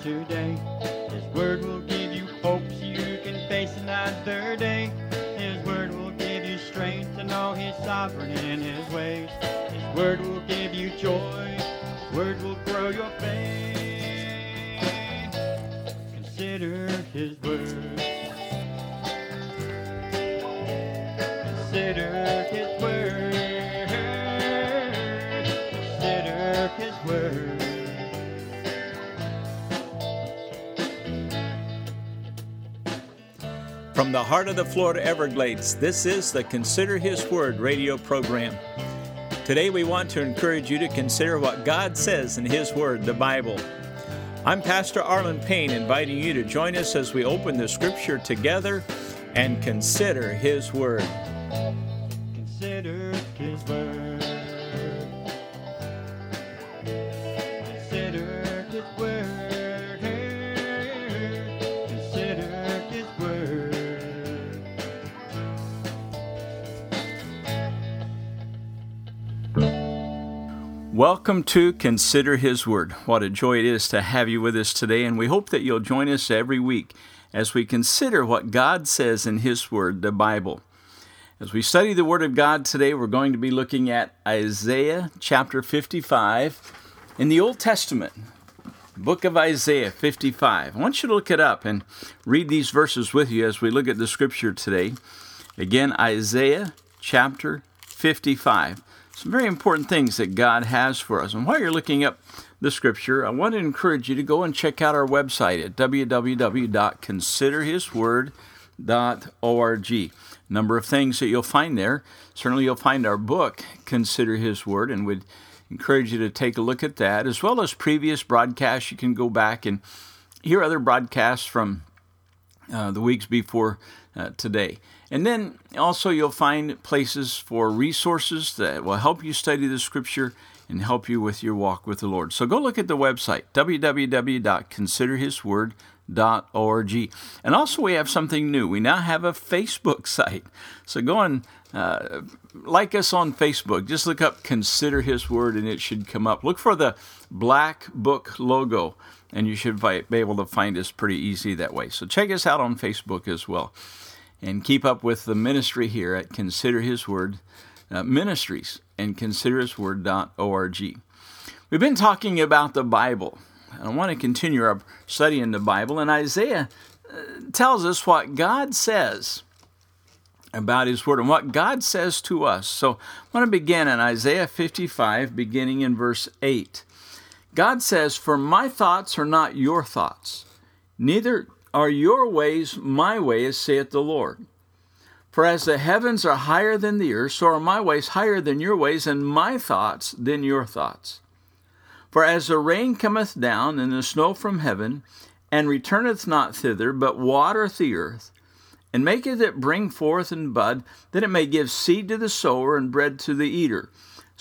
today. His word will give you hope so you can face another day. His word will give you strength to know He's sovereign in His ways. His word will give you joy. His word will grow your faith. Consider His word. Consider His word. Consider His word. From the heart of the Florida Everglades, this is the Consider His Word radio program. Today we want to encourage you to consider what God says in His Word, the Bible. I'm Pastor Arlen Payne, inviting you to join us as we open the Scripture together and consider His Word. Consider His word. Consider His word. Consider His word. Welcome to Consider His Word. What a joy it is to have you with us today, and we hope that you'll join us every week as we consider what God says in His Word, the Bible. As we study the Word of God today, we're going to be looking at Isaiah chapter 55 in the Old Testament, book of Isaiah 55. I want you to look it up and read these verses with you as we look at the Scripture today. Again, Isaiah chapter 55. Some very important things that God has for us. And while you're looking up the Scripture, I want to encourage you to go and check out our website at www.considerhisword.org. Number of things that you'll find there. Certainly you'll find our book, Consider His Word, and would encourage you to take a look at that, as well as previous broadcasts. You can go back and hear other broadcasts from the weeks before today. And then also you'll find places for resources that will help you study the Scripture and help you with your walk with the Lord. So go look at the website, www.considerhisword.org. And also we have something new. We now have a Facebook site. So go and like us on Facebook. Just look up Consider His Word and it should come up. Look for the black book logo and you should be able to find us pretty easy that way. So check us out on Facebook as well. And keep up with the ministry here at Consider His Word Ministries and considerhisword.org. We've been talking about the Bible. I want to continue our study in the Bible, and Isaiah tells us what God says about His Word and what God says to us. So I want to begin in Isaiah 55, beginning in verse 8. God says, "For my thoughts are not your thoughts, neither are your ways my ways, saith the Lord. For as the heavens are higher than the earth, so are my ways higher than your ways, and my thoughts than your thoughts. For as the rain cometh down, and the snow from heaven, and returneth not thither, but watereth the earth, and maketh it bring forth and bud, that it may give seed to the sower, and bread to the eater,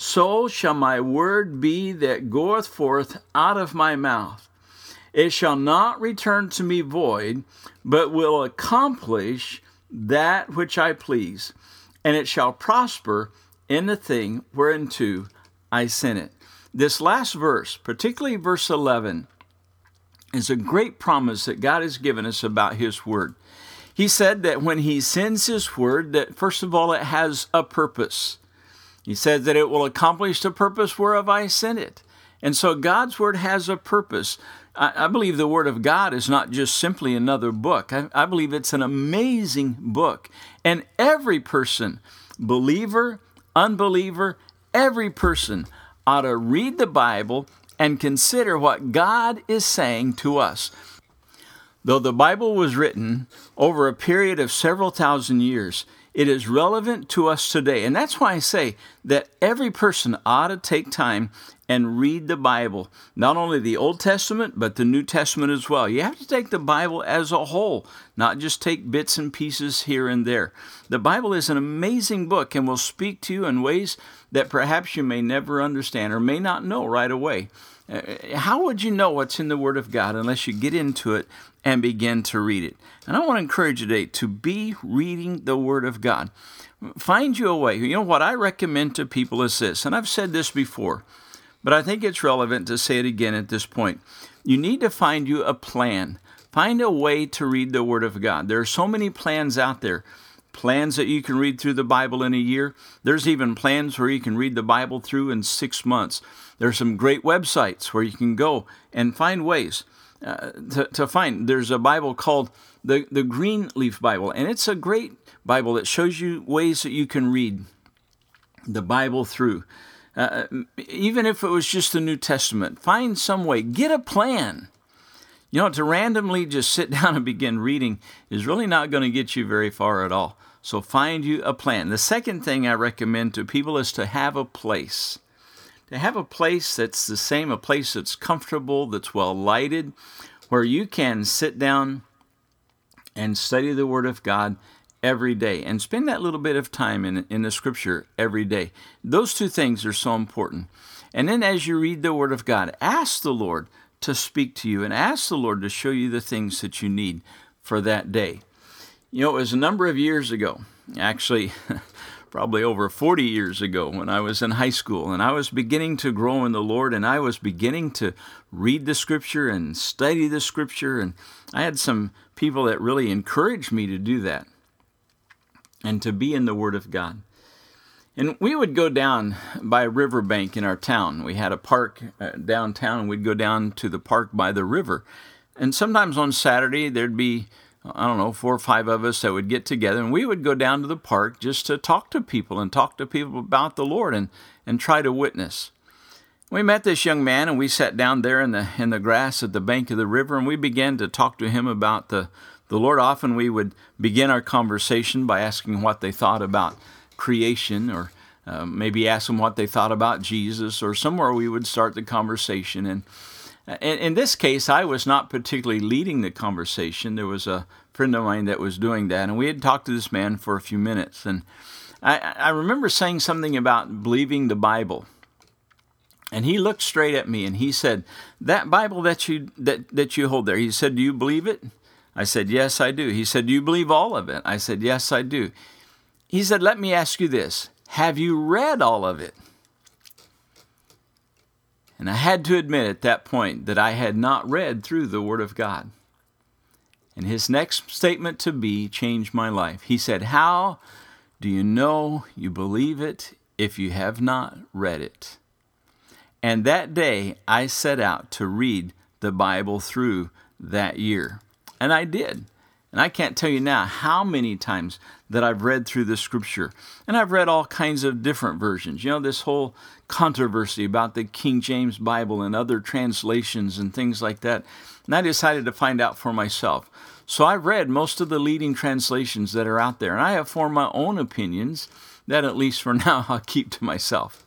so shall my word be that goeth forth out of my mouth. It shall not return to me void, but will accomplish that which I please, and it shall prosper in the thing whereunto I sent it." This last verse, particularly verse 11, is a great promise that God has given us about His Word. He said that when He sends His Word, that first of all it has a purpose. He said that it will accomplish the purpose whereof I sent it. And so God's Word has a purpose. I believe the Word of God is not just simply another book. I believe it's an amazing book. And every person, believer, unbeliever, every person ought to read the Bible and consider what God is saying to us. Though the Bible was written over a period of several thousand years, it is relevant to us today. And that's why I say that every person ought to take time and read the Bible, not only the Old Testament, but the New Testament as well. You have to take the Bible as a whole, not just take bits and pieces here and there. The Bible is an amazing book and will speak to you in ways that perhaps you may never understand or may not know right away. How would you know what's in the Word of God unless you get into it and begin to read it? And I want to encourage you today to be reading the Word of God. Find you a way. You know, what I recommend to people is this, and I've said this before, but I think it's relevant to say it again at this point. You need to find you a plan. Find a way to read the Word of God. There are so many plans out there. Plans that you can read through the Bible in a year. There's even plans where you can read the Bible through in 6 months. There's some great websites where you can go and find ways to find. There's a Bible called the Green Leaf Bible, and it's a great Bible that shows you ways that you can read the Bible through. Even if it was just the New Testament, find some way. Get a plan. You know, to randomly just sit down and begin reading is really not going to get you very far at all. So find you a plan. The second thing I recommend to people is to have a place. To have a place that's the same, a place that's comfortable, that's well lighted, where you can sit down and study the Word of God every day and spend that little bit of time in the Scripture every day. Those two things are so important. And then as you read the Word of God, ask the Lord to speak to you and ask the Lord to show you the things that you need for that day. You know, it was a number of years ago, actually probably over 40 years ago, when I was in high school and I was beginning to grow in the Lord and I was beginning to read the Scripture and study the Scripture, and I had some people that really encouraged me to do that and to be in the Word of God. And we would go down by a riverbank in our town. We had a park downtown, and we'd go down to the park by the river. And sometimes on Saturday, there'd be, 4 or 5 of us that would get together, and we would go down to the park just to talk to people and talk to people about the Lord and try to witness. We met this young man, and we sat down there in the grass at the bank of the river, and we began to talk to him about the Lord. Often we would begin our conversation by asking what they thought about creation, or maybe ask them what they thought about Jesus, or somewhere we would start the conversation. And in this case, I was not particularly leading the conversation. There was a friend of mine that was doing that, and we had talked to this man for a few minutes. And I remember saying something about believing the Bible. And he looked straight at me and he said, "That Bible that you hold there," he said, "do you believe it?" I said, "Yes, I do." He said, "Do you believe all of it?" I said, "Yes, I do." He said, "Let me ask you this. Have you read all of it?" And I had to admit at that point that I had not read through the Word of God. And his next statement to me changed my life. He said, "How do you know you believe it if you have not read it?" And that day, I set out to read the Bible through that year. And I did. And I can't tell you now how many times that I've read through the Scripture. And I've read all kinds of different versions. You know, this whole controversy about the King James Bible and other translations and things like that. And I decided to find out for myself. So I've read most of the leading translations that are out there. And I have formed my own opinions that, at least for now, I'll keep to myself.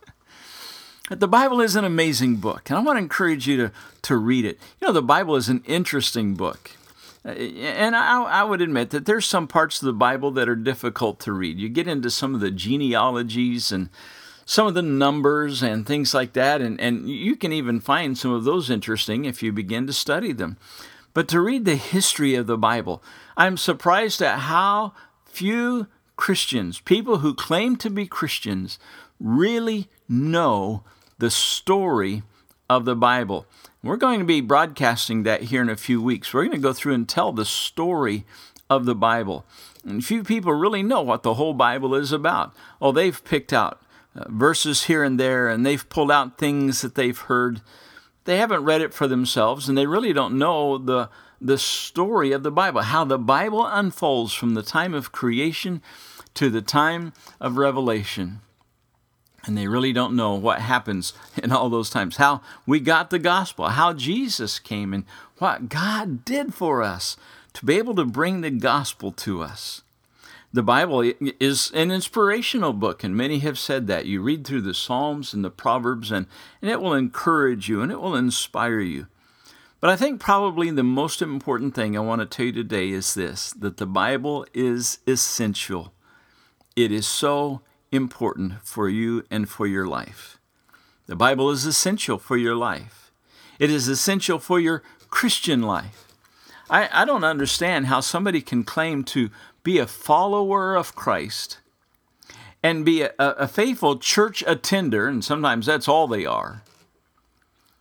The Bible is an amazing book, and I want to encourage you to read it. You know, the Bible is an interesting book. And I would admit that there's some parts of the Bible that are difficult to read. You get into some of the genealogies and some of the numbers and things like that, and you can even find some of those interesting if you begin to study them. But to read the history of the Bible, I'm surprised at how few Christians, people who claim to be Christians, really know the story of the Bible. We're going to be broadcasting that here in a few weeks. We're going to go through and tell the story of the Bible. And few people really know what the whole Bible is about. Oh, they've picked out verses here and there, and they've pulled out things that they've heard. They haven't read it for themselves, and they really don't know the story of the Bible, how the Bible unfolds from the time of creation to the time of Revelation. And they really don't know what happens in all those times, how we got the gospel, how Jesus came, and what God did for us to be able to bring the gospel to us. The Bible is an inspirational book, and many have said that. You read through the Psalms and the Proverbs, and it will encourage you, and it will inspire you. But I think probably the most important thing I want to tell you today is this, that the Bible is essential. It is so important for you and for your life. The Bible is essential for your life. It is essential for your Christian life. I don't understand how somebody can claim to be a follower of Christ and be a faithful church attender, and sometimes that's all they are,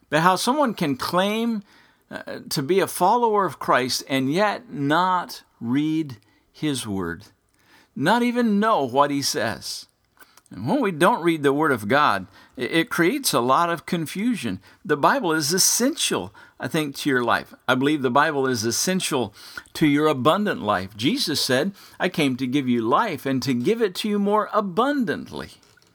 But how someone can claim to be a follower of Christ and yet not read His Word, not even know what He says. And when we don't read the Word of God, it creates a lot of confusion. The Bible is essential, I think, to your life. I believe the Bible is essential to your abundant life. Jesus said, I came to give you life and to give it to you more abundantly.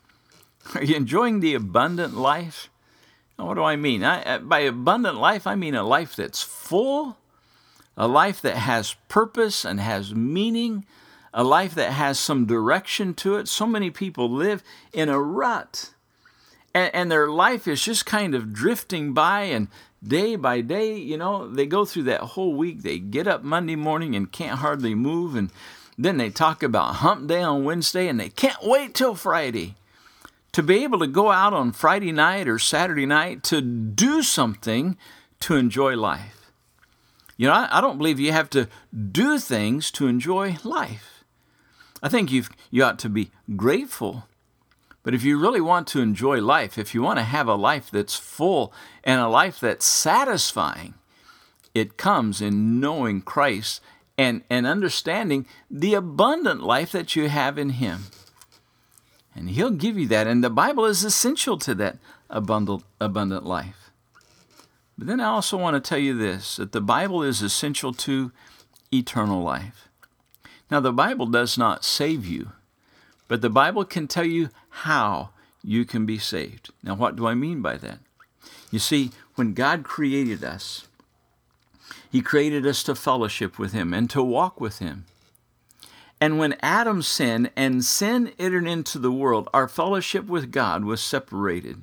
Are you enjoying the abundant life? Now, what do I mean? By abundant life, I mean a life that's full, a life that has purpose and has meaning, a life that has some direction to it. So many people live in a rut, and their life is just kind of drifting by, and day by day, they go through that whole week. They get up Monday morning and can't hardly move, and then they talk about hump day on Wednesday, and they can't wait till Friday to be able to go out on Friday night or Saturday night to do something to enjoy life. I don't believe you have to do things to enjoy life. I think you ought to be grateful. But if you really want to enjoy life, if you want to have a life that's full and a life that's satisfying, it comes in knowing Christ and understanding the abundant life that you have in Him. And He'll give you that. And the Bible is essential to that abundant life. But then I also want to tell you this, that the Bible is essential to eternal life. Now, the Bible does not save you, but the Bible can tell you how you can be saved. Now, what do I mean by that? You see, when God created us, He created us to fellowship with Him and to walk with Him. And when Adam sinned and sin entered into the world, our fellowship with God was separated.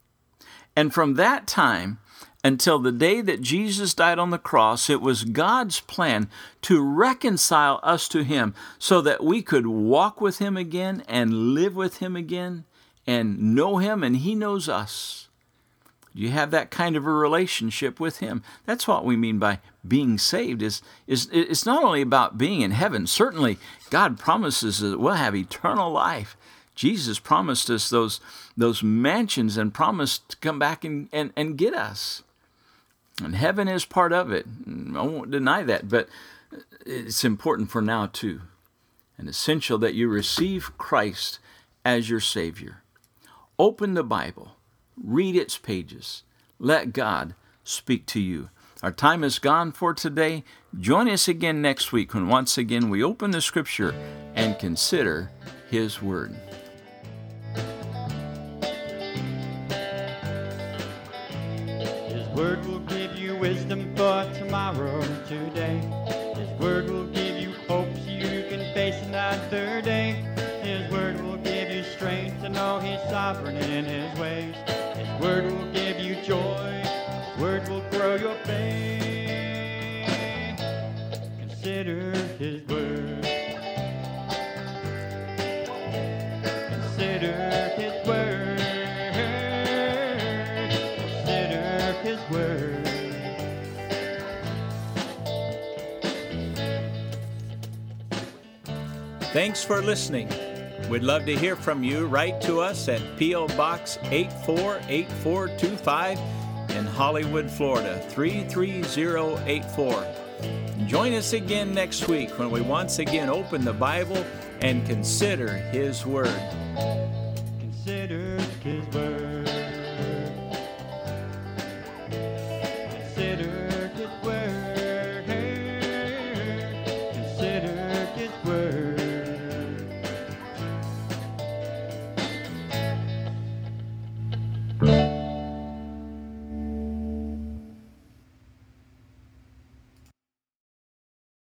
And from that time until the day that Jesus died on the cross, it was God's plan to reconcile us to Him so that we could walk with Him again and live with Him again and know Him and He knows us. You have that kind of a relationship with Him. That's what we mean by being saved. It's not only about being in heaven. Certainly, God promises that we'll have eternal life. Jesus promised us those mansions and promised to come back and get us. And heaven is part of it. I won't deny that, but it's important for now too. And essential that you receive Christ as your Savior. Open the Bible. Read its pages. Let God speak to you. Our time is gone for today. Join us again next week when once again we open the Scripture and consider His Word. His Word will give you wisdom for tomorrow today. His Word will give you hope so you can face another day. His Word will give you strength to know He's sovereign in His ways. His Word will give you joy. His Word will grow your faith. Consider His Word. Consider His Word. Consider His Word. Thanks for listening. We'd love to hear from you. Write to us at P.O. Box 848425 in Hollywood, Florida, 33084. Join us again next week when we once again open the Bible and consider His Word. Consider His Word.